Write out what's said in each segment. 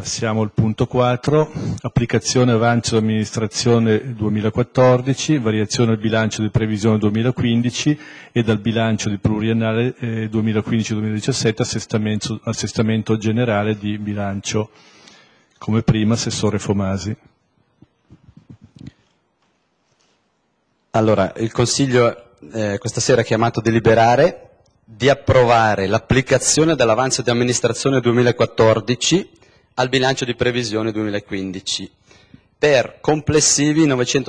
Passiamo al punto 4, applicazione avanzo amministrazione 2014, variazione al bilancio di previsione 2015 e dal bilancio di pluriennale 2015-2017 assestamento generale di bilancio. Come prima, Assessore Fomasi. Allora, il Consiglio questa sera è chiamato a deliberare di approvare l'applicazione dell'avanzo di amministrazione 2014 al bilancio di previsione 2015 per complessivi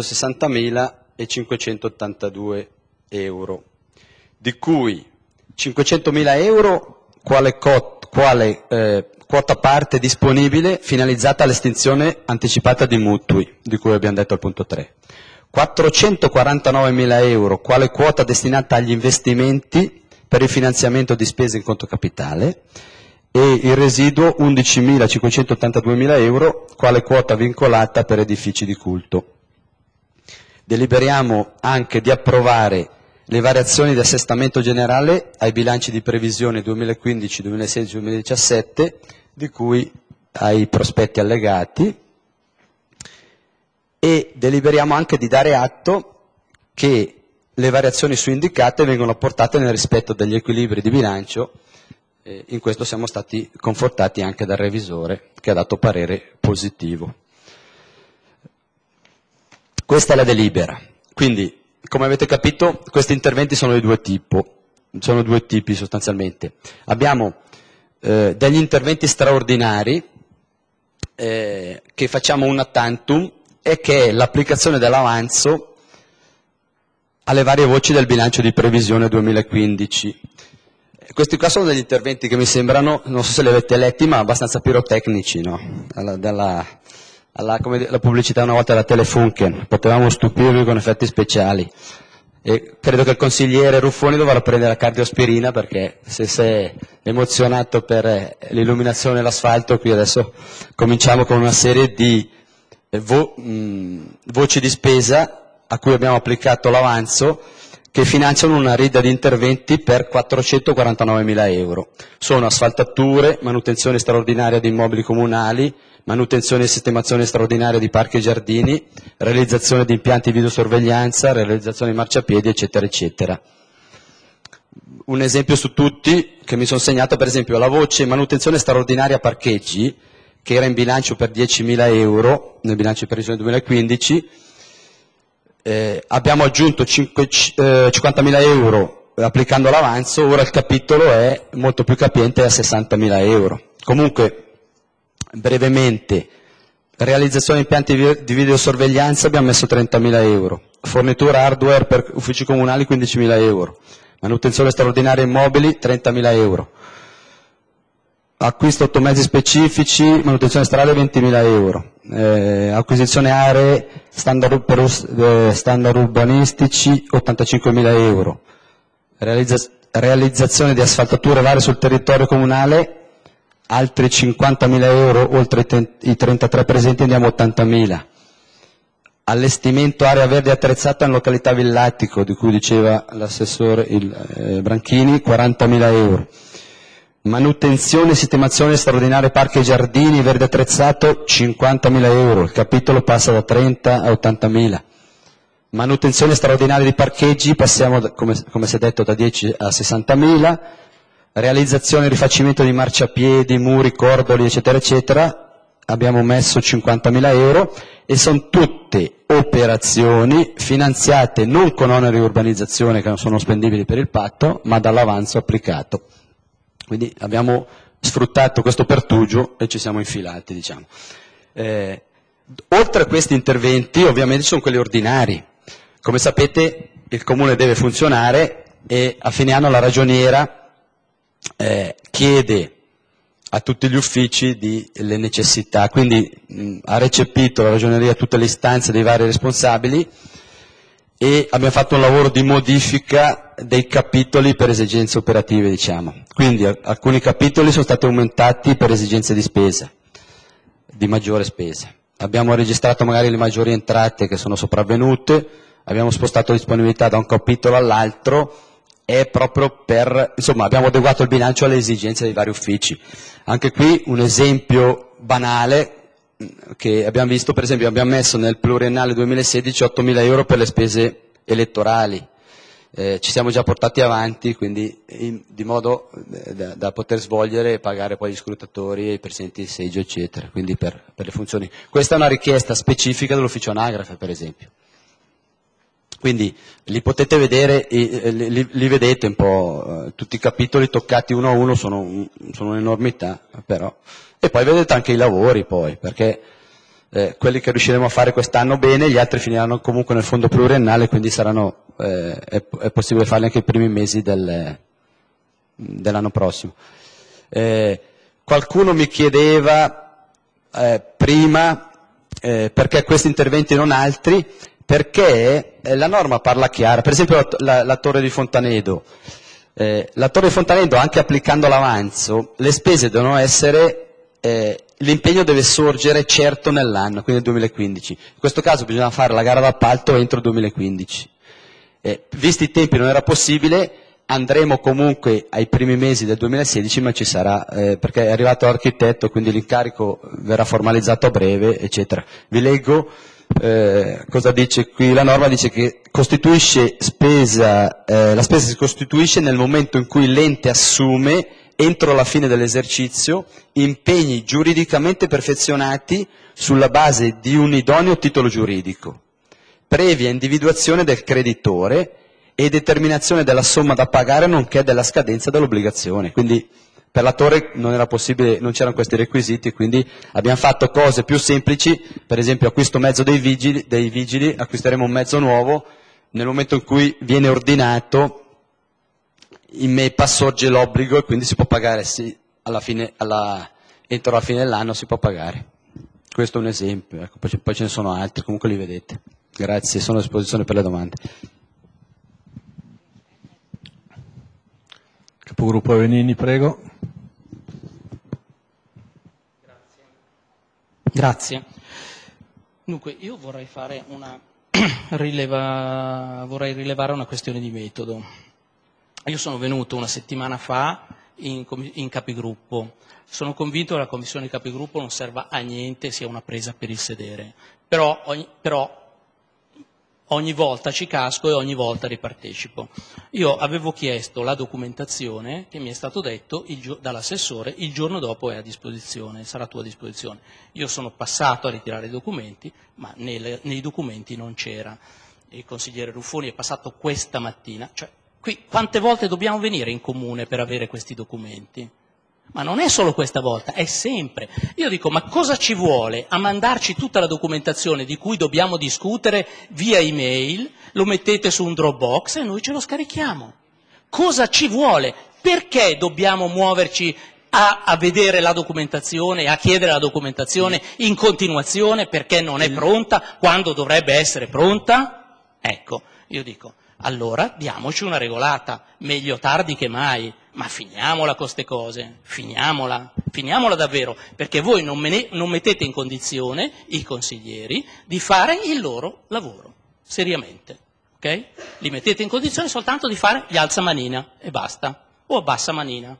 960.582 euro, di cui 500.000 euro quale quota parte disponibile finalizzata all'estinzione anticipata di mutui, di cui abbiamo detto al punto 3. 449.000 euro quale quota destinata agli investimenti per il finanziamento di spese in conto capitale e il residuo 11.582.000 euro quale quota vincolata per edifici di culto. Deliberiamo anche di approvare le variazioni di assestamento generale ai bilanci di previsione 2015, 2016, 2017, di cui ai prospetti allegati, e deliberiamo anche di dare atto che le variazioni su indicate vengono apportate nel rispetto degli equilibri di bilancio. In questo siamo stati confortati anche dal revisore, che ha dato parere positivo. Questa è la delibera. Quindi, come avete capito, questi interventi sono di due tipi sostanzialmente. Abbiamo degli interventi straordinari che facciamo una tantum e che è l'applicazione dell'avanzo alle varie voci del bilancio di previsione 2015. Questi qua sono degli interventi che mi sembrano, non so se li avete letti, ma abbastanza pirotecnici, no? La pubblicità una volta della Telefunken, potevamo stupirvi con effetti speciali. E credo che il consigliere Ruffoni dovrà prendere la cardioaspirina, perché se si è emozionato per l'illuminazione dell'asfalto, qui adesso cominciamo con una serie di voci di spesa a cui abbiamo applicato l'avanzo, che finanziano una rida di interventi per 449.000 euro. Sono asfaltature, manutenzione straordinaria di immobili comunali, manutenzione e sistemazione straordinaria di parchi e giardini, realizzazione di impianti di videosorveglianza, realizzazione di marciapiedi, eccetera, eccetera. Un esempio su tutti che mi sono segnato, per esempio, la voce manutenzione straordinaria parcheggi, che era in bilancio per 10.000 euro, nel bilancio di previsione 2015, abbiamo aggiunto 50.000 euro applicando l'avanzo, ora il capitolo è molto più capiente, è a 60.000 euro. Comunque, brevemente, realizzazione di impianti di videosorveglianza abbiamo messo 30.000 euro, fornitura hardware per uffici comunali 15.000 euro, manutenzione straordinaria immobili 30.000 euro, acquisto automezzi specifici, manutenzione stradale 20.000 euro, acquisizione aree standard urbanistici 85.000 euro, realizzazione di asfaltature varie sul territorio comunale altri 50.000 euro, oltre i 33 presenti andiamo a 80.000. Allestimento area verde attrezzata in località Villattico, di cui diceva l'assessore Branchini, 40.000 euro. Manutenzione e sistemazione straordinaria parchi e giardini, verde attrezzato, 50.000 euro, il capitolo passa da 30 a 80.000. Manutenzione straordinaria di parcheggi, passiamo, come si è detto, da 10 a 60.000. Realizzazione e rifacimento di marciapiedi, muri, cordoli, eccetera, eccetera, abbiamo messo 50.000 euro, e sono tutte operazioni finanziate non con oneri di urbanizzazione che non sono spendibili per il patto, ma dall'avanzo applicato. Quindi abbiamo sfruttato questo pertugio e ci siamo infilati, diciamo. Oltre a questi interventi, ovviamente, ci sono quelli ordinari. Come sapete, il Comune deve funzionare e a fine anno la ragioniera chiede a tutti gli uffici le necessità, quindi ha recepito la ragioneria tutte le istanze dei vari responsabili e abbiamo fatto un lavoro di modifica dei capitoli per esigenze operative, diciamo. Quindi alcuni capitoli sono stati aumentati per esigenze di spesa, di maggiore spesa. Abbiamo registrato magari le maggiori entrate che sono sopravvenute, abbiamo spostato disponibilità da un capitolo all'altro, è proprio per, insomma, abbiamo adeguato il bilancio alle esigenze dei vari uffici. Anche qui un esempio banale che abbiamo visto, per esempio abbiamo messo nel pluriennale 2016 8.000 euro per le spese elettorali. Ci siamo già portati avanti, quindi di modo da poter svolgere e pagare poi gli scrutatori e i presidenti di seggio, eccetera, quindi per le funzioni. Questa è una richiesta specifica dell'ufficio anagrafe, per esempio. Quindi li potete vedere, li vedete un po', tutti i capitoli toccati uno a uno sono un'enormità, però. E poi vedete anche i lavori, poi, perché quelli che riusciremo a fare quest'anno bene, gli altri finiranno comunque nel fondo pluriennale, quindi saranno, è possibile farli anche i primi mesi dell'anno prossimo. Qualcuno mi chiedeva prima perché questi interventi e non altri, perché la norma parla chiara. Per esempio la Torre di Fontanedo. La Torre di Fontanedo, anche applicando l'avanzo, le spese devono essere, l'impegno deve sorgere certo nell'anno, quindi nel 2015. In questo caso bisogna fare la gara d'appalto entro il 2015. Visti i tempi non era possibile, andremo comunque ai primi mesi del 2016, ma ci sarà, perché è arrivato l'architetto, quindi l'incarico verrà formalizzato a breve, eccetera. Vi leggo cosa dice qui. La norma dice che costituisce spesa, la spesa si costituisce nel momento in cui l'ente assume, entro la fine dell'esercizio, impegni giuridicamente perfezionati sulla base di un idoneo titolo giuridico, previa individuazione del creditore e determinazione della somma da pagare nonché della scadenza dell'obbligazione. Quindi per la torre non era possibile, non c'erano questi requisiti, quindi abbiamo fatto cose più semplici, per esempio acquisto mezzo dei vigili, acquisteremo un mezzo nuovo, nel momento in cui viene ordinato in MEPA sorge l'obbligo e quindi si può pagare, sì, entro la fine dell'anno si può pagare. Questo è un esempio, ecco, poi ce ne sono altri, comunque li vedete. Grazie, sono a disposizione per le domande. Capogruppo Avenini, prego. Grazie. Dunque, io vorrei fare vorrei rilevare una questione di metodo. Io sono venuto una settimana fa in capigruppo. Sono convinto che la commissione capigruppo non serva a niente, sia una presa per il sedere. Però ogni volta ci casco e ogni volta ripartecipo. Io avevo chiesto la documentazione che mi è stato detto dall'assessore il giorno dopo è a disposizione, sarà a tua disposizione. Io sono passato a ritirare i documenti, ma nei documenti non c'era. Il consigliere Ruffoni è passato questa mattina. Cioè, qui quante volte dobbiamo venire in comune per avere questi documenti? Ma non è solo questa volta, è sempre. Io dico, ma cosa ci vuole a mandarci tutta la documentazione di cui dobbiamo discutere via email, lo mettete su un Dropbox e noi ce lo scarichiamo? Cosa ci vuole? Perché dobbiamo muoverci a vedere la documentazione, a chiedere la documentazione in continuazione perché non è pronta quando dovrebbe essere pronta? Ecco, io dico, allora diamoci una regolata, meglio tardi che mai. Ma finiamola con queste cose, finiamola davvero, perché voi non mettete in condizione i consiglieri di fare il loro lavoro, seriamente, ok? Li mettete in condizione soltanto di fare gli alzamanina e basta, o abbassa manina.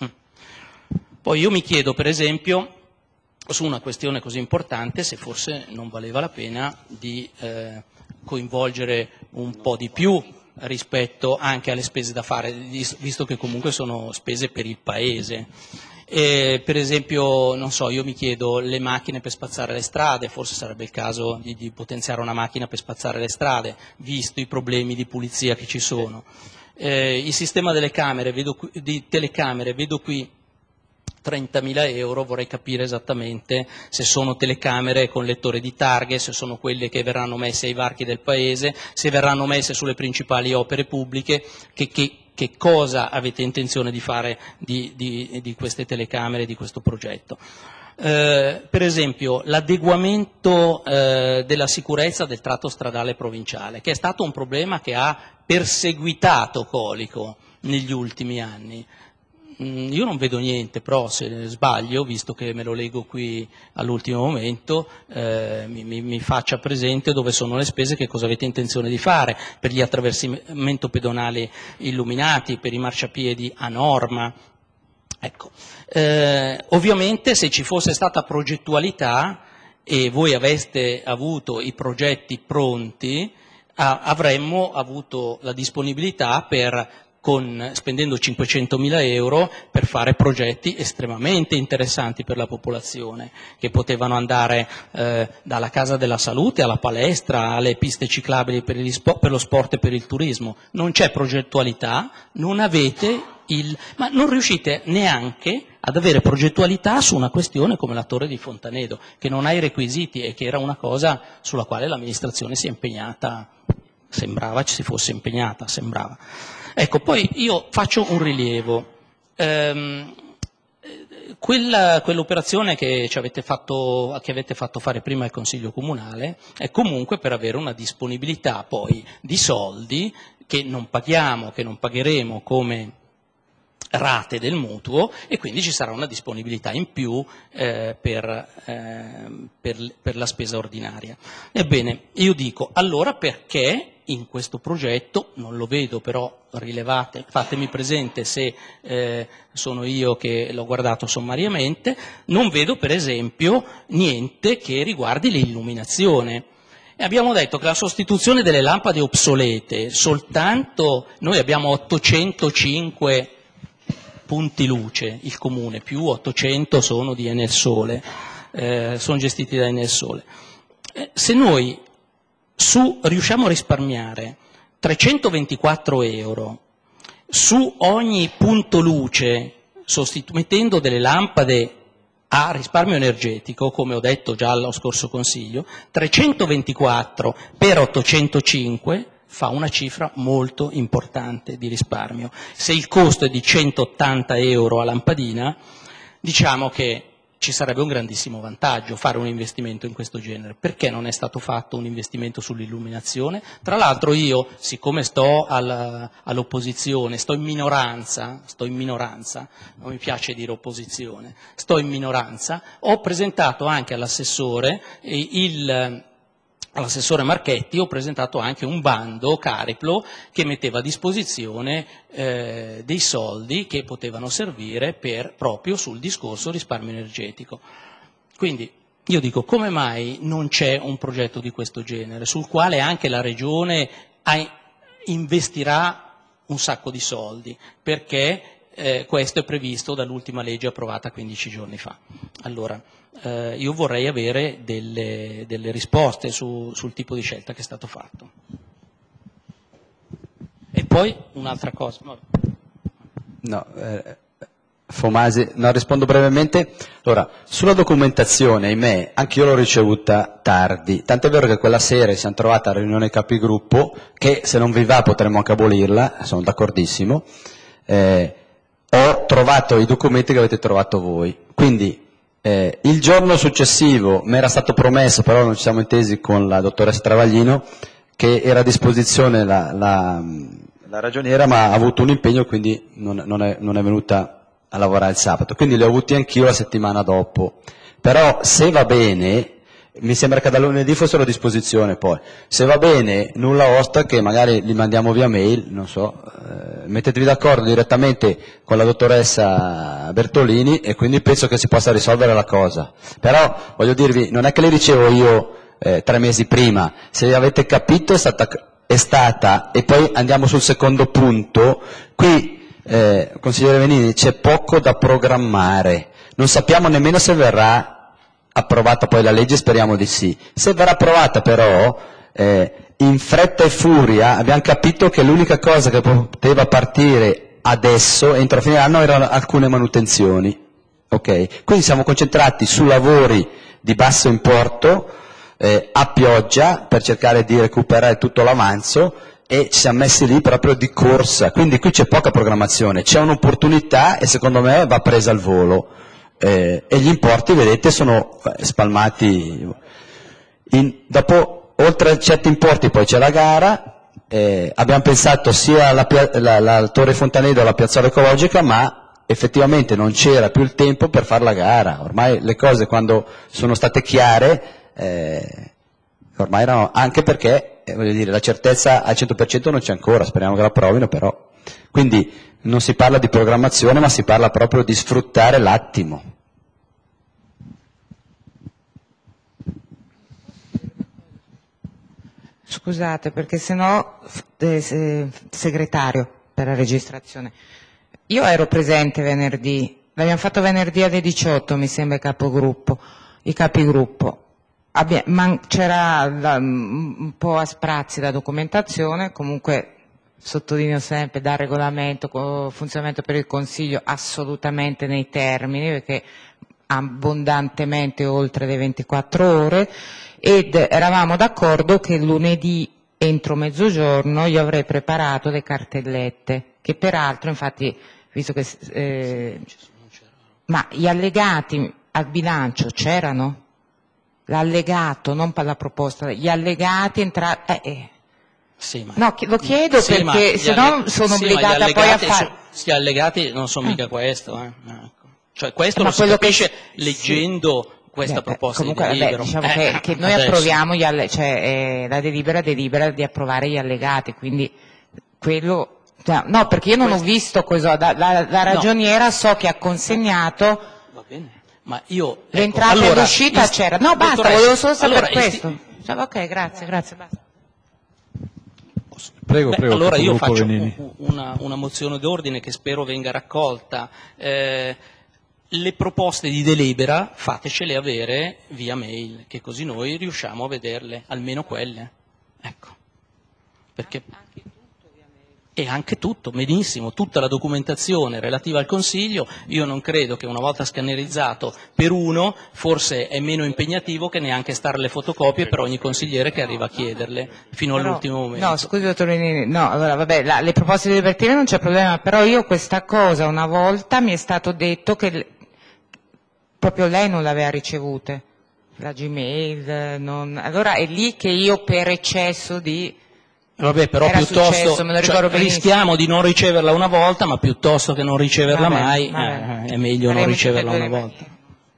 Poi io mi chiedo, per esempio, su una questione così importante, se forse non valeva la pena di coinvolgere un po' di più rispetto anche alle spese da fare, visto che comunque sono spese per il Paese. Per esempio, non so, io mi chiedo le macchine per spazzare le strade, forse sarebbe il caso di potenziare una macchina per spazzare le strade, visto i problemi di pulizia che ci sono. Il sistema delle camere, di telecamere, vedo qui 30.000 euro, vorrei capire esattamente se sono telecamere con lettore di targhe, se sono quelle che verranno messe ai varchi del Paese, se verranno messe sulle principali opere pubbliche, che cosa avete intenzione di fare di queste telecamere, di questo progetto. Per esempio l'adeguamento della sicurezza del tratto stradale provinciale, che è stato un problema che ha perseguitato Colico negli ultimi anni. Io non vedo niente, però se sbaglio, visto che me lo leggo qui all'ultimo momento, mi faccia presente dove sono le spese, che cosa avete intenzione di fare per gli attraversamenti pedonali illuminati, per i marciapiedi a norma, Ecco, ovviamente se ci fosse stata progettualità e voi aveste avuto i progetti pronti, avremmo avuto la disponibilità spendendo 500.000 euro per fare progetti estremamente interessanti per la popolazione, che potevano andare dalla casa della salute alla palestra, alle piste ciclabili per lo sport e per il turismo. Non c'è progettualità, non avete ma non riuscite neanche ad avere progettualità su una questione come la Torre di Fontanedo, che non ha i requisiti e che era una cosa sulla quale l'amministrazione si è impegnata, sembrava ci si fosse impegnata, sembrava. Ecco, poi io faccio un rilievo. Quell'operazione che avete fatto fare prima al Consiglio Comunale è comunque per avere una disponibilità poi di soldi che non paghiamo, che non pagheremo come rate del mutuo, e quindi ci sarà una disponibilità in più per la spesa ordinaria. Ebbene, io dico, allora perché in questo progetto, non lo vedo però, rilevate, fatemi presente se sono io che l'ho guardato sommariamente, non vedo per esempio niente che riguardi l'illuminazione. E abbiamo detto che la sostituzione delle lampade obsolete, soltanto noi abbiamo 805 punti luce, il comune, più 800 sono di Enel Sole, sono gestiti da Enel Sole. Se noi riusciamo a risparmiare 324 euro su ogni punto luce, mettendo delle lampade a risparmio energetico, come ho detto già allo scorso Consiglio, 324 per 805 fa una cifra molto importante di risparmio. Se il costo è di 180 euro a lampadina, diciamo che ci sarebbe un grandissimo vantaggio fare un investimento in questo genere. Perché non è stato fatto un investimento sull'illuminazione? Tra l'altro io, siccome sto all'opposizione, sto in minoranza, non mi piace dire opposizione, sto in minoranza, ho presentato anche all'assessore all'assessore Marchetti, ho presentato anche un bando Cariplo che metteva a disposizione dei soldi che potevano servire proprio sul discorso risparmio energetico. Quindi io dico, come mai non c'è un progetto di questo genere, sul quale anche la Regione investirà un sacco di soldi, perché questo è previsto dall'ultima legge approvata 15 giorni fa. Allora, io vorrei avere delle risposte sul tipo di scelta che è stato fatto. E poi un'altra cosa. No, Fomasi, no, rispondo brevemente. Allora, sulla documentazione, ahimè, anche io l'ho ricevuta tardi, tant'è vero che quella sera ci siamo trovati a riunione capigruppo, che se non vi va potremmo anche abolirla, sono d'accordissimo. Ho trovato i documenti che avete trovato voi, quindi il giorno successivo mi era stato promesso, però non ci siamo intesi con la dottoressa Travaglino, che era a disposizione la ragioniera, ma ha avuto un impegno, quindi non è venuta a lavorare il sabato, quindi li ho avuti anch'io la settimana dopo. Però se va bene, mi sembra che da lunedì fossero a disposizione, poi se va bene nulla osta che magari li mandiamo via mail, non so, mettetevi d'accordo direttamente con la dottoressa Bertolini e quindi penso che si possa risolvere la cosa. Però voglio dirvi, non è che le ricevo io 3 mesi prima, se avete capito è stata, e poi andiamo sul secondo punto, qui consigliere Venini, c'è poco da programmare, non sappiamo nemmeno se verrà approvata poi la legge, speriamo di sì. Se verrà approvata però, in fretta e furia abbiamo capito che l'unica cosa che poteva partire adesso, entro fine anno, erano alcune manutenzioni. Okay? Quindi siamo concentrati su lavori di basso importo, a pioggia, per cercare di recuperare tutto l'avanzo, e ci siamo messi lì proprio di corsa. Quindi qui c'è poca programmazione, c'è un'opportunità e secondo me va presa al volo. E gli importi, vedete, sono spalmati. Dopo, oltre a certi importi, poi c'è la gara. Abbiamo pensato sia alla Torre Fontanedo alla piazzola ecologica, ma effettivamente non c'era più il tempo per fare la gara. Ormai le cose, quando sono state chiare, ormai erano, anche perché voglio dire, la certezza al 100% non c'è ancora, speriamo che la approvino, però Quindi non si parla di programmazione, ma si parla proprio di sfruttare l'attimo. Scusate, perché sennò segretario per la registrazione. Io ero presente venerdì, l'abbiamo fatto venerdì alle 18, mi sembra, i capigruppo. C'era un po' a sprazzi la documentazione, comunque sottolineo sempre dal regolamento, funzionamento per il Consiglio, assolutamente nei termini, perché abbondantemente oltre le 24 ore, ed eravamo d'accordo che lunedì entro mezzogiorno io avrei preparato le cartellette, che peraltro, infatti, visto che ma gli allegati al bilancio c'erano? L'allegato, non per la proposta, gli allegati Sì, ma, no, lo chiedo sì, perché se no sono obbligata poi a fare. Gli allegati non sono mica questo. Ecco. Cioè, questo Ma lo si quello capisce che- leggendo questa proposta comunque, di delibero. diciamo che noi Adesso. approviamo la delibera di approvare gli allegati, quindi quello. No, perché io non ho visto la ragioniera so che ha consegnato. Va bene. Ma io, L'entrata e l'uscita c'era. No, basta, volevo solo sapere questo. Ok, grazie, basta. Prego, allora io capogruppo faccio Venini. una mozione d'ordine che spero venga raccolta. Le proposte di delibera fatecele avere via mail, che così noi riusciamo a vederle, almeno quelle. Ecco. Perché e anche tutto, benissimo, tutta la documentazione relativa al Consiglio. Io non credo che una volta scannerizzato per uno, forse è meno impegnativo che neanche stare le fotocopie per ogni consigliere che arriva a chiederle fino all'ultimo momento. No, scusi dottor Venini, no, allora vabbè, le proposte libertive non c'è problema, però io questa cosa una volta mi è stato detto che proprio lei non l'aveva ricevute, la Gmail, allora è lì che io per eccesso di. Vabbè, però Era piuttosto successo, me lo ricordo benissimo. rischiamo di non riceverla una volta, ma piuttosto che non riceverla Vabbè, mai, vabbè. è meglio non Faremo riceverla tutte e una due le volta.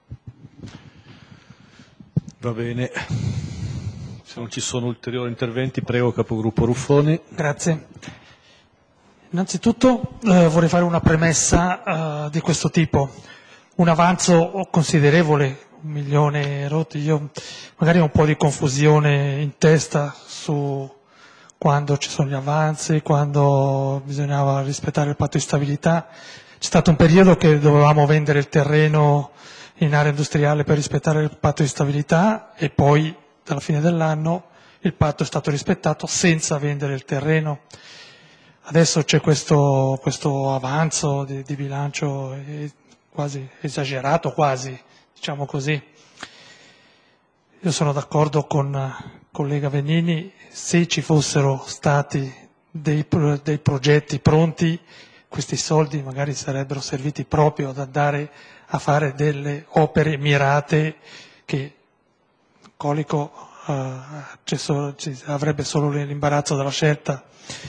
Va bene. Se non ci sono ulteriori interventi, prego capogruppo Ruffoni. Grazie. Innanzitutto vorrei fare una premessa di questo tipo. Un avanzo considerevole, 1 milione rotti, io magari ho un po' di confusione in testa su quando ci sono gli avanzi, quando bisognava rispettare il patto di stabilità. C'è stato un periodo che dovevamo vendere il terreno in area industriale per rispettare il patto di stabilità e poi dalla fine dell'anno il patto è stato rispettato senza vendere il terreno. Adesso c'è questo avanzo di bilancio quasi esagerato, diciamo così. Io sono d'accordo con il collega Venini, se ci fossero stati dei progetti pronti, questi soldi magari sarebbero serviti proprio ad andare a fare delle opere mirate che Colico avrebbe solo l'imbarazzo della scelta.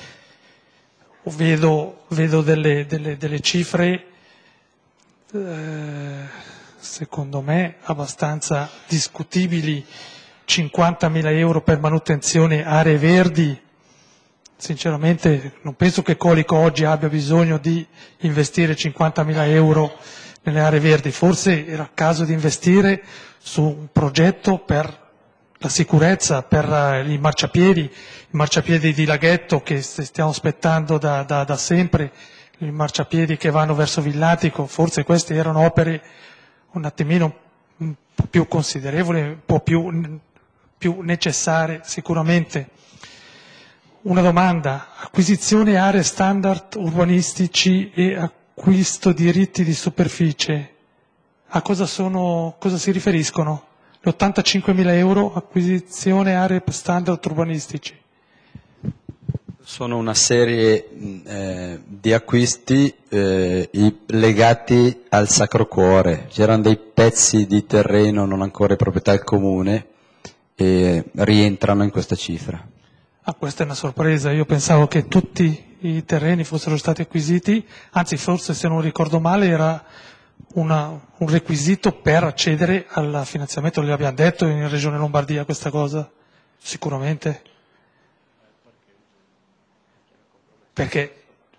Vedo delle cifre secondo me abbastanza discutibili. 50.000 euro per manutenzione aree verdi, sinceramente non penso che Colico oggi abbia bisogno di investire 50.000 euro nelle aree verdi, forse era il caso di investire su un progetto per la sicurezza, per i marciapiedi di laghetto che stiamo aspettando da sempre, i marciapiedi che vanno verso Villatico, forse queste erano opere un attimino un po' più considerevoli, un po' più necessarie sicuramente. Una domanda, acquisizione aree standard urbanistici e acquisto diritti di superficie, a cosa si riferiscono? Le 85.000 euro acquisizione aree standard urbanistici. Sono una serie di acquisti legati al Sacro Cuore. C'erano dei pezzi di terreno non ancora di proprietà del comune e rientrano in questa cifra. Questa è una sorpresa, io pensavo che tutti i terreni fossero stati acquisiti, anzi forse se non ricordo male era un requisito per accedere al finanziamento, l'abbiamo detto in Regione Lombardia questa cosa, sicuramente. Perché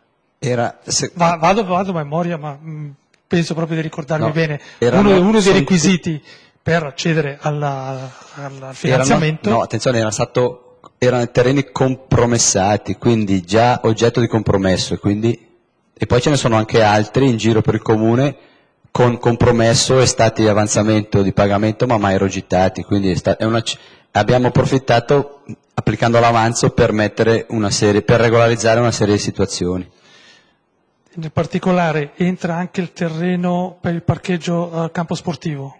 Vado a memoria, ma penso proprio di ricordarmi bene. Uno dei requisiti per accedere al finanziamento... attenzione, erano terreni compromessati, quindi già oggetto di compromesso, e poi ce ne sono anche altri in giro per il comune con compromesso e stati di avanzamento di pagamento ma mai erogittati, quindi abbiamo approfittato applicando l'avanzo per regolarizzare una serie di situazioni. In particolare entra anche il terreno per il parcheggio al campo sportivo?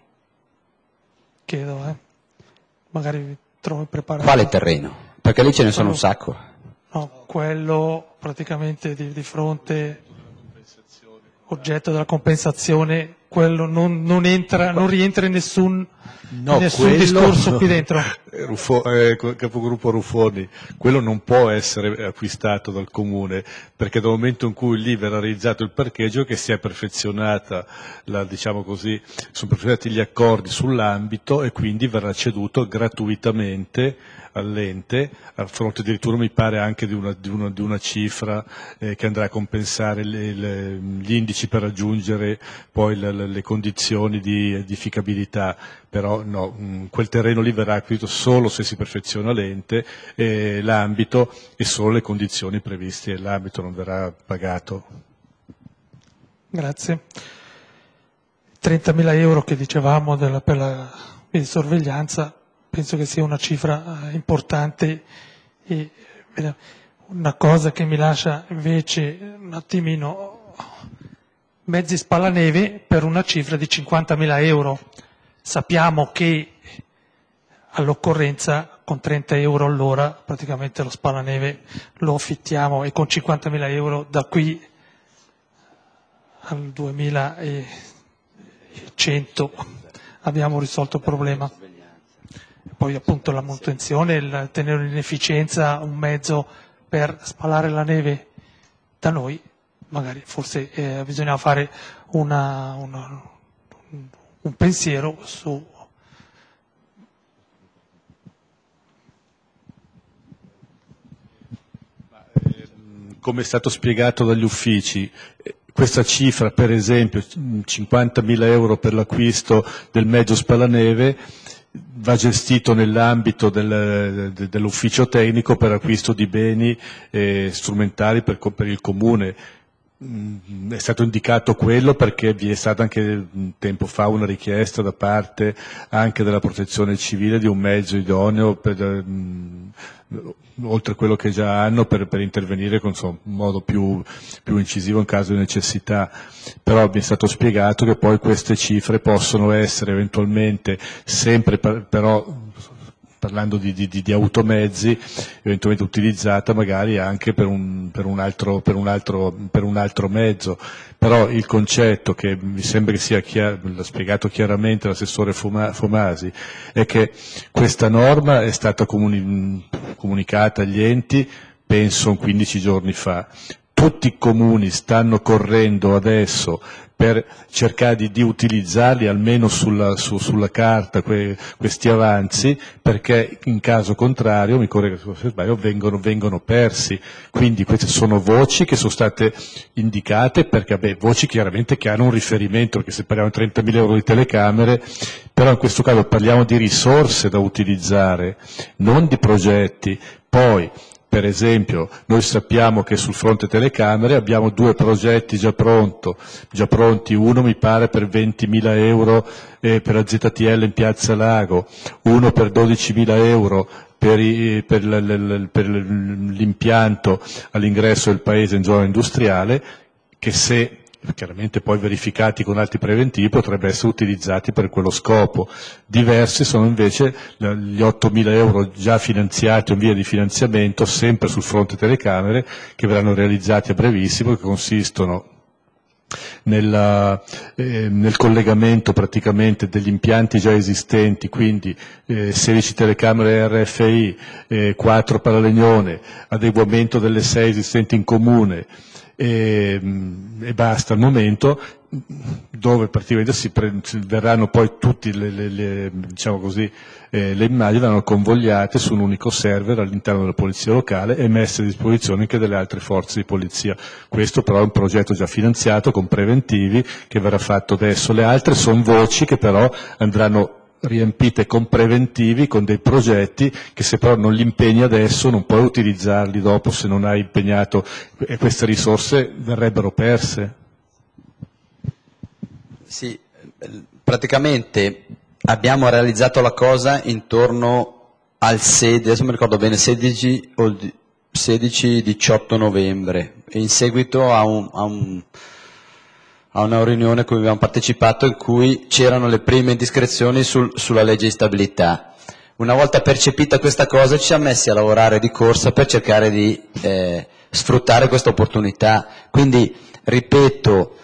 Chiedo, magari vi trovo preparato. Quale terreno? Perché lì ce ne sono un sacco. No, quello praticamente di fronte, oggetto della compensazione, quello non rientra in nessun discorso qui dentro. Capogruppo Ruffoni, quello non può essere acquistato dal comune, perché dal momento in cui lì verrà realizzato il parcheggio che si è perfezionata, sono perfezionati gli accordi sull'ambito e quindi verrà ceduto gratuitamente all'ente, a fronte addirittura mi pare anche di una cifra che andrà a compensare gli indici per raggiungere poi le condizioni di edificabilità, però no, quel terreno lì verrà acquisito solo se si perfeziona l'ente, l'ambito e solo le condizioni previste, l'ambito non verrà pagato. Grazie. 30.000 euro che dicevamo per la sorveglianza, penso che sia una cifra importante, e una cosa che mi lascia invece un attimino mezzi spalaneve per una cifra di 50.000 euro. Sappiamo che all'occorrenza con 30 euro all'ora praticamente lo spalaneve lo affittiamo, e con 50.000 euro da qui al 2100 abbiamo risolto il problema. Poi appunto la manutenzione, il tenere in efficienza un mezzo per spalare la neve da noi, magari forse bisognava fare un pensiero su... Come è stato spiegato dagli uffici, questa cifra, per esempio 50.000 euro per l'acquisto del mezzo spalaneve, va gestito nell'ambito dell'ufficio tecnico per acquisto di beni strumentali per il comune. È stato indicato quello perché vi è stata anche tempo fa una richiesta da parte anche della protezione civile di un mezzo idoneo oltre a quello che già hanno per intervenire con un modo più incisivo in caso di necessità, però mi è stato spiegato che poi queste cifre possono essere eventualmente sempre però parlando di automezzi, eventualmente utilizzata magari anche per un altro mezzo. Però il concetto, che mi sembra che sia l'ha spiegato chiaramente l'assessore Fomasi, è che questa norma è stata comunicata agli enti, penso 15 giorni fa. Tutti i comuni stanno correndo adesso per cercare di utilizzarli almeno sulla carta questi avanzi, perché in caso contrario, mi correggo se sbaglio, vengono persi. Quindi queste sono voci che sono state indicate, perché voci chiaramente che hanno un riferimento, perché se parliamo di 30.000 euro di telecamere, però in questo caso parliamo di risorse da utilizzare, non di progetti. Poi, per esempio, noi sappiamo che sul fronte telecamere abbiamo 2 progetti già pronti, uno mi pare per 20.000 euro per la ZTL in Piazza Lago, uno per 12.000 euro per l'impianto all'ingresso del paese in zona industriale, che se chiaramente poi verificati con altri preventivi potrebbero essere utilizzati per quello scopo. Diversi sono invece gli 8.000 euro già finanziati o in via di finanziamento, sempre sul fronte telecamere, che verranno realizzati a brevissimo, che consistono nel collegamento praticamente degli impianti già esistenti, quindi 16 telecamere RFI, 4 paralegnone, adeguamento delle 6 esistenti in comune, e basta al momento, dove praticamente verranno poi tutte diciamo così, le immagini verranno convogliate su un unico server all'interno della polizia locale e messe a disposizione anche delle altre forze di polizia. Questo però è un progetto già finanziato con preventivi che verrà fatto adesso. Le altre sono voci che però andranno riempite con preventivi, con dei progetti che se però non li impegni adesso non puoi utilizzarli dopo se non hai impegnato, e queste risorse verrebbero perse. Sì, praticamente abbiamo realizzato la cosa intorno al 16, adesso mi ricordo bene, 16-18 novembre, in seguito a una riunione a cui abbiamo partecipato in cui c'erano le prime indiscrezioni sulla legge di stabilità. Una volta percepita questa cosa ci siamo messi a lavorare di corsa per cercare di sfruttare questa opportunità. Quindi, ripeto,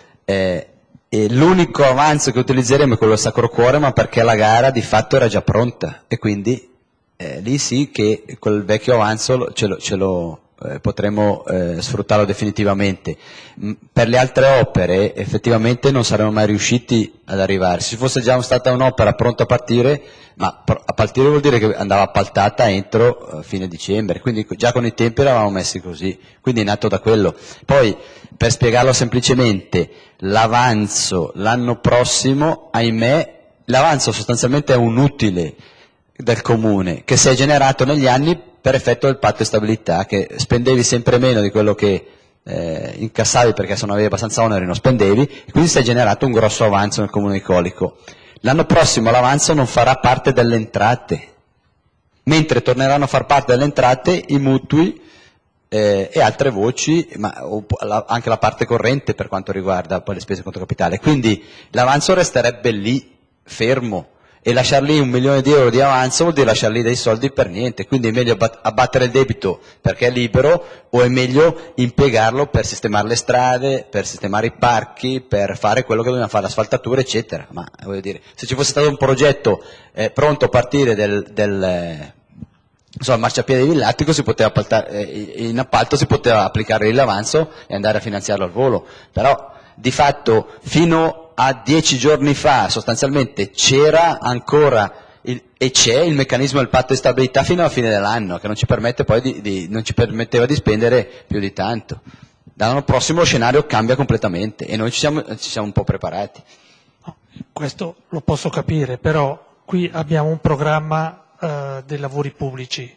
l'unico avanzo che utilizzeremo è quello del Sacro Cuore, ma perché la gara di fatto era già pronta e quindi lì sì che quel vecchio avanzo ce lo potremo sfruttarlo definitivamente. Per le altre opere effettivamente non saremmo mai riusciti ad arrivare. Se fosse già stata un'opera pronta a partire, ma a partire vuol dire che andava appaltata entro fine dicembre, quindi già con i tempi eravamo messi così, quindi è nato da quello. Poi, per spiegarlo semplicemente, l'avanzo l'anno prossimo, ahimè, l'avanzo sostanzialmente è un utile del comune che si è generato negli anni per effetto del patto di stabilità, che spendevi sempre meno di quello che incassavi perché se non avevi abbastanza oneri non spendevi, e quindi si è generato un grosso avanzo nel comune di Colico. L'anno prossimo l'avanzo non farà parte delle entrate, mentre torneranno a far parte delle entrate i mutui e altre voci, ma anche la parte corrente per quanto riguarda poi le spese conto capitale. Quindi l'avanzo resterebbe lì fermo, e lasciar lì 1 milione di euro di avanzo vuol dire lasciar lì dei soldi per niente. Quindi è meglio abbattere il debito perché è libero, o è meglio impiegarlo per sistemare le strade, per sistemare i parchi, per fare quello che dobbiamo fare, l'asfaltatura eccetera. Ma voglio dire, se ci fosse stato un progetto pronto a partire del marciapiede di Villattico, si poteva in appalto si poteva applicare l'avanzo e andare a finanziarlo al volo, però di fatto fino a 10 giorni fa sostanzialmente c'era ancora e c'è il meccanismo del patto di stabilità fino alla fine dell'anno, che non ci permette poi non ci permetteva di spendere più di tanto. Dall'anno prossimo lo scenario cambia completamente e noi ci siamo un po' preparati. Questo lo posso capire, però qui abbiamo un programma dei lavori pubblici.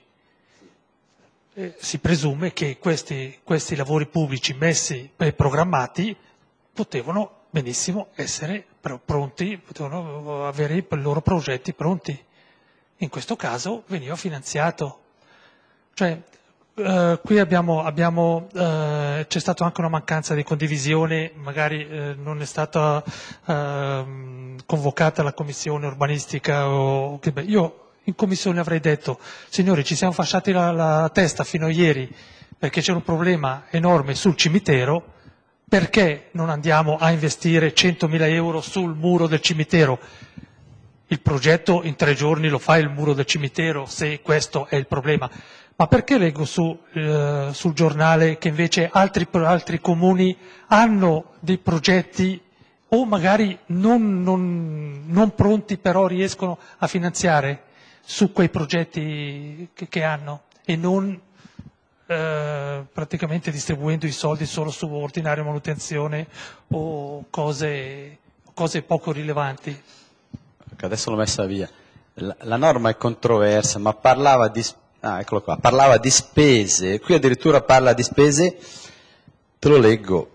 Si presume che questi lavori pubblici messi e programmati potevano benissimo essere pronti, potevano avere i loro progetti pronti. In questo caso veniva finanziato. Cioè, qui c'è stata anche una mancanza di condivisione, magari non è stata convocata la commissione urbanistica. Io in commissione avrei detto, signori, ci siamo fasciati la testa fino a ieri perché c'è un problema enorme sul cimitero. Perché non andiamo a investire 100.000 euro sul muro del cimitero? Il progetto in 3 giorni lo fa il muro del cimitero, se questo è il problema. Ma perché leggo sul giornale che invece altri comuni hanno dei progetti o magari non pronti, però riescono a finanziare su quei progetti che hanno e non praticamente distribuendo i soldi solo su ordinaria manutenzione o cose poco rilevanti. Adesso l'ho messa via. La norma è controversa, ma parlava di spese, qui addirittura parla di spese, te lo leggo,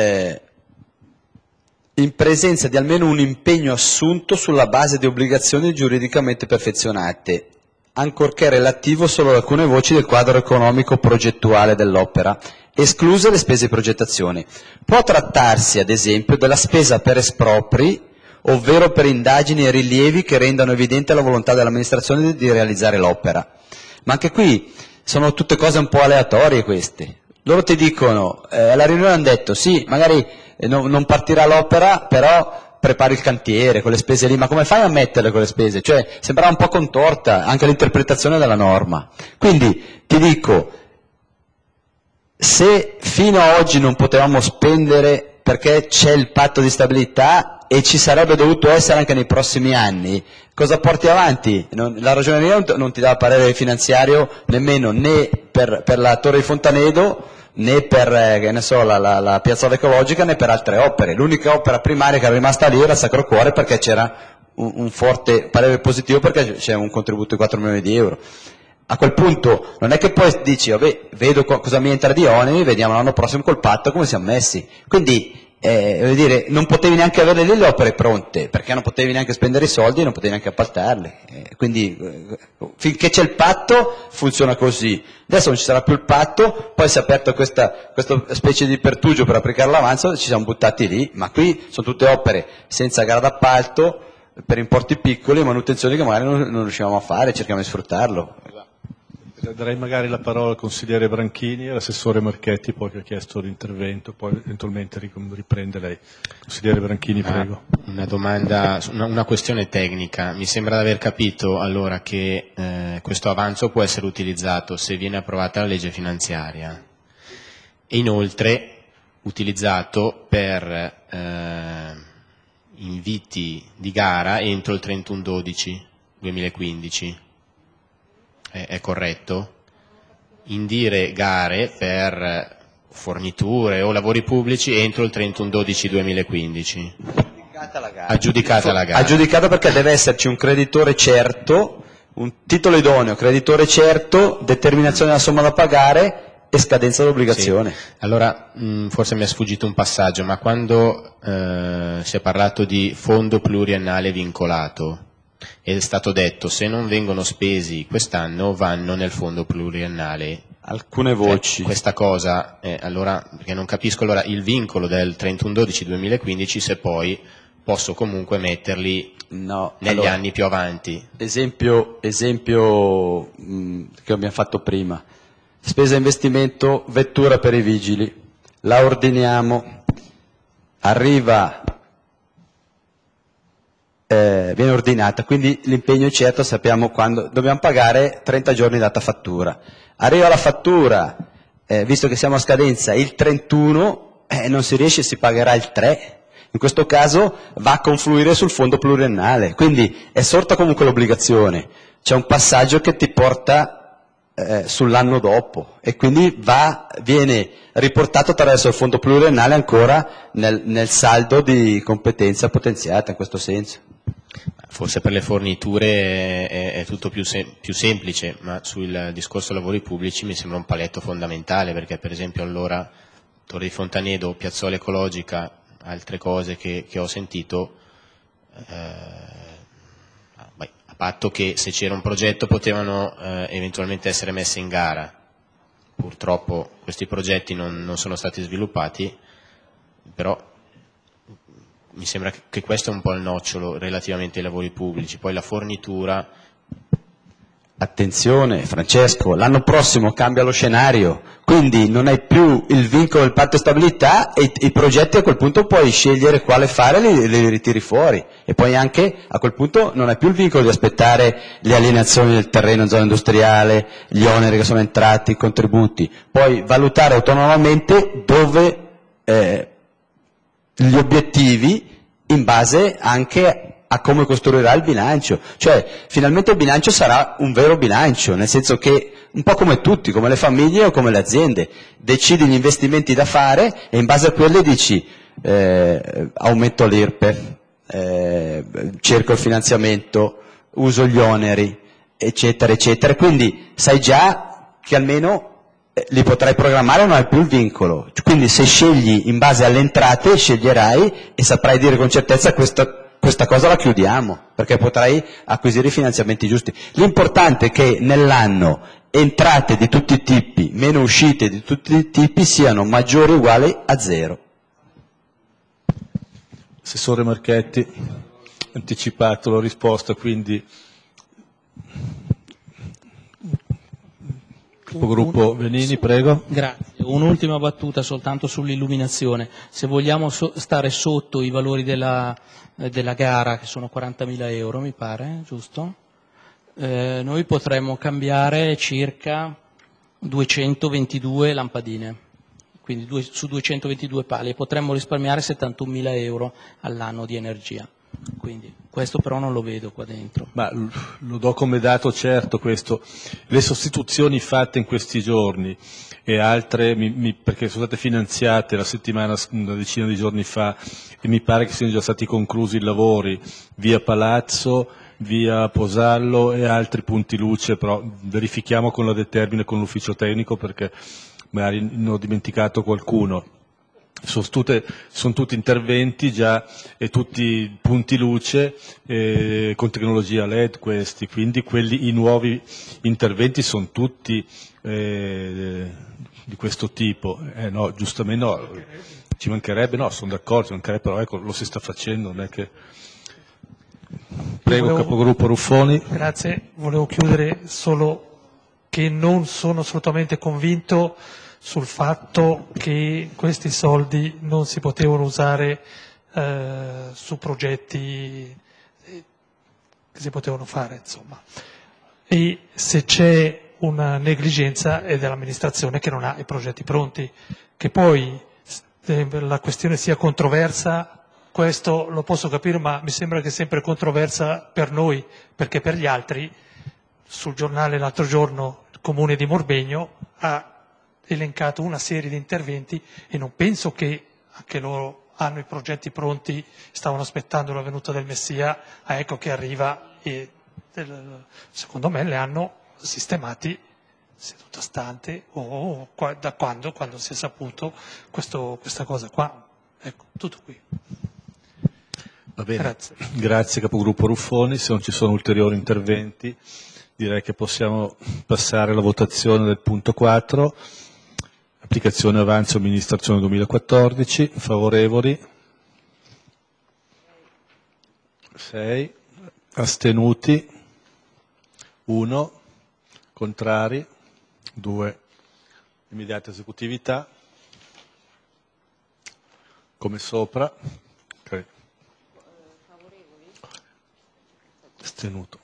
in presenza di almeno un impegno assunto sulla base di obbligazioni giuridicamente perfezionate, ancorché relativo solo ad alcune voci del quadro economico progettuale dell'opera, escluse le spese di progettazione. Può trattarsi, ad esempio, della spesa per espropri, ovvero per indagini e rilievi che rendano evidente la volontà dell'amministrazione di realizzare l'opera. Ma anche qui sono tutte cose un po' aleatorie queste. Loro ti dicono, alla riunione hanno detto, sì, magari non partirà l'opera, però prepari il cantiere, quelle spese lì, ma come fai a metterle quelle spese? Cioè, sembrava un po' contorta anche l'interpretazione della norma. Quindi, ti dico, se fino ad oggi non potevamo spendere perché c'è il patto di stabilità e ci sarebbe dovuto essere anche nei prossimi anni, cosa porti avanti? La Ragioneria non ti dà parere finanziario nemmeno né per la Torre di Fontanedo, né per che ne so, la piazzola ecologica, né per altre opere. L'unica opera primaria che era rimasta lì era il Sacro Cuore, perché c'era un forte parere positivo, perché c'è un contributo di 4 milioni di euro. A quel punto non è che poi dici vabbè, vedo cosa mi entra di oneri, vediamo l'anno prossimo col patto come siamo messi. Quindi voglio dire, non potevi neanche avere le opere pronte, perché non potevi neanche spendere i soldi e non potevi neanche appaltarle. Quindi finché c'è il patto funziona così. Adesso non ci sarà più il patto, poi si è aperto questa specie di pertugio per applicare l'avanzo, ci siamo buttati lì, ma qui sono tutte opere senza gara d'appalto, per importi piccoli e manutenzioni che magari non riusciamo a fare, cerchiamo di sfruttarlo. Darei magari la parola al consigliere Branchini e all'assessore Marchetti, poi che ha chiesto l'intervento, poi eventualmente riprende lei. Consigliere Branchini, prego. Una domanda, una questione tecnica. Mi sembra di aver capito allora che questo avanzo può essere utilizzato se viene approvata la legge finanziaria e inoltre utilizzato per inviti di gara entro il 31/12/2015. È corretto? Indire gare per forniture o lavori pubblici entro il 31/12/2015. Aggiudicata la gara. Aggiudicata perché deve esserci un creditore certo, un titolo idoneo, creditore certo, determinazione della somma da pagare e scadenza dell'obbligazione. Sì. Allora, forse mi è sfuggito un passaggio, ma quando si è parlato di fondo pluriennale vincolato, è stato detto se non vengono spesi quest'anno vanno nel fondo pluriennale. Alcune voci. Questa cosa, allora, perché non capisco allora il vincolo del 31/12/2015 se poi posso comunque metterli negli anni più avanti. Esempio che abbiamo fatto prima. Spesa investimento, vettura per i vigili. La ordiniamo, arriva... viene ordinata, quindi l'impegno è certo, sappiamo quando dobbiamo pagare, 30 giorni data fattura. Arriva la fattura, visto che siamo a scadenza il 31, non si riesce, si pagherà il 3. In questo caso va a confluire sul fondo pluriennale, quindi è sorta comunque l'obbligazione. C'è un passaggio che ti porta sull'anno dopo e quindi viene riportato attraverso il fondo pluriennale ancora nel saldo di competenza potenziata in questo senso. Forse per le forniture è tutto più semplice, ma sul discorso lavori pubblici mi sembra un paletto fondamentale, perché per esempio allora Torre di Fontanedo, piazzola ecologica, altre cose che ho sentito, a patto che se c'era un progetto potevano eventualmente essere messe in gara. Purtroppo questi progetti non sono stati sviluppati, però mi sembra che questo è un po' il nocciolo relativamente ai lavori pubblici. Poi la fornitura... Attenzione Francesco, l'anno prossimo cambia lo scenario, quindi non hai più il vincolo del patto di stabilità e i progetti a quel punto puoi scegliere quale fare, li ritiri fuori, e poi anche a quel punto non hai più il vincolo di aspettare le alienazioni del terreno in zona industriale, gli oneri che sono entrati, i contributi, puoi valutare autonomamente dove gli obiettivi in base anche a come costruirà il bilancio, cioè finalmente il bilancio sarà un vero bilancio, nel senso che un po' come tutti, come le famiglie o come le aziende, decidi gli investimenti da fare e in base a quelli dici aumento l'IRPEF, cerco il finanziamento, uso gli oneri, eccetera, eccetera, quindi sai già che almeno li potrai programmare, non hai più il vincolo, quindi se scegli in base alle entrate sceglierai e saprai dire con certezza questa cosa la chiudiamo, perché potrai acquisire i finanziamenti giusti. L'importante è che nell'anno entrate di tutti i tipi meno uscite di tutti i tipi siano maggiori o uguali a 0. Assessore Marchetti, anticipato la risposta, quindi capogruppo Venini, prego. Grazie. Un'ultima battuta soltanto sull'illuminazione. Se vogliamo stare sotto i valori della gara, che sono 40.000 euro, mi pare, giusto? Noi potremmo cambiare circa 222 lampadine quindi su 222 pali, e potremmo risparmiare 71.000 euro all'anno di energia. Quindi questo però non lo vedo qua dentro. Ma lo do come dato certo questo. Le sostituzioni fatte in questi giorni e altre, perché sono state finanziate una decina di giorni fa, e mi pare che siano già stati conclusi i lavori via Palazzo, via Posallo e altri punti luce, però verifichiamo con la determine con l'ufficio tecnico perché magari ne ho dimenticato qualcuno. Sono tutti interventi già e tutti punti luce con tecnologia LED questi, quindi i nuovi interventi sono tutti di questo tipo. No, giustamente no, ci mancherebbe, no, sono d'accordo, ci mancherebbe, però ecco, lo si sta facendo, non è che... Prego, capogruppo Ruffoni. Grazie, volevo chiudere solo che non sono assolutamente convinto sul fatto che questi soldi non si potevano usare su progetti che si potevano fare, insomma. E se c'è una negligenza è dell'amministrazione che non ha i progetti pronti, che poi la questione sia controversa, questo lo posso capire, ma mi sembra che è sempre controversa per noi, perché per gli altri, sul giornale l'altro giorno, il comune di Morbegno ha elencato una serie di interventi e non penso che anche loro hanno i progetti pronti, stavano aspettando la venuta del Messia, ecco che arriva e secondo me li hanno sistemati seduta stante o da quando si è saputo questa cosa qua. Ecco, tutto qui. Va bene. Grazie. Grazie capogruppo Ruffoni, se non ci sono ulteriori interventi direi che possiamo passare alla votazione del punto 4, applicazione avanzo amministrazione 2014, favorevoli 6, astenuti 1, contrari 2, immediata esecutività come sopra. Okay. Astenuto.